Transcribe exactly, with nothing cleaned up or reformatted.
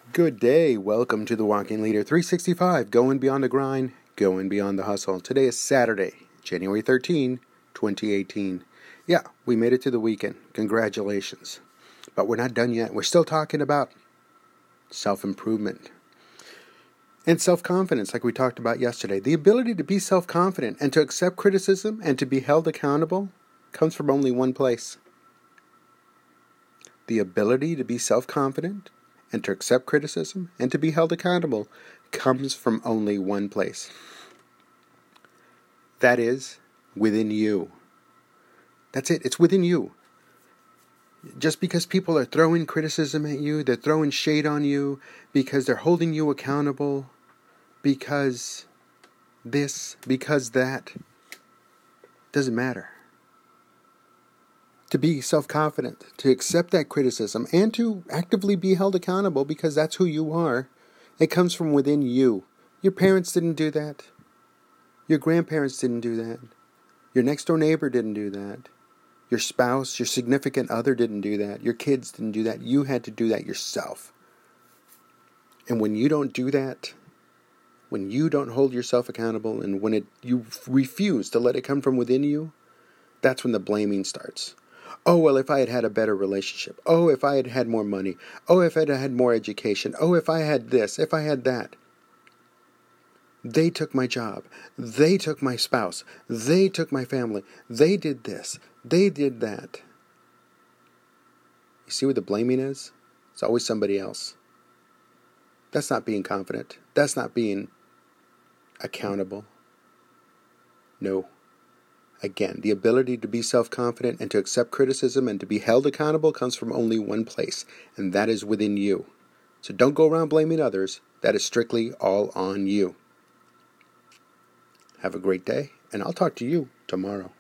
Good day. Welcome to the Walking Leader three sixty-five, going beyond the grind, going beyond the hustle. Today is Saturday, January thirteenth, twenty eighteen. Yeah, we made it to the weekend. Congratulations. But we're not done yet. We're still talking about self-improvement and self-confidence, like we talked about yesterday. The ability to be self-confident and to accept criticism and to be held accountable comes from only one place. The ability to be self-confident and to accept criticism and to be held accountable comes from only one place. That is within you. That's it. It's within you. Just because people are throwing criticism at you, they're throwing shade on you, because they're holding you accountable, because this, because that, doesn't matter. To be self-confident, to accept that criticism, and to actively be held accountable because that's who you are, it comes from within you. Your parents didn't do that. Your grandparents didn't do that. Your next-door neighbor didn't do that. Your spouse, your significant other didn't do that. Your kids didn't do that. You had to do that yourself. And when you don't do that, when you don't hold yourself accountable, and when it you refuse to let it come from within you, that's when the blaming starts. Oh, well, if I had had a better relationship. Oh, if I had had more money. Oh, if I had had more education. Oh, if I had this, if I had that. They took my job. They took my spouse. They took my family. They did this. They did that. You see what the blaming is? It's always somebody else. That's not being confident. That's not being accountable. No. Again, the ability to be self-confident and to accept criticism and to be held accountable comes from only one place, and that is within you. So don't go around blaming others. That is strictly all on you. Have a great day, and I'll talk to you tomorrow.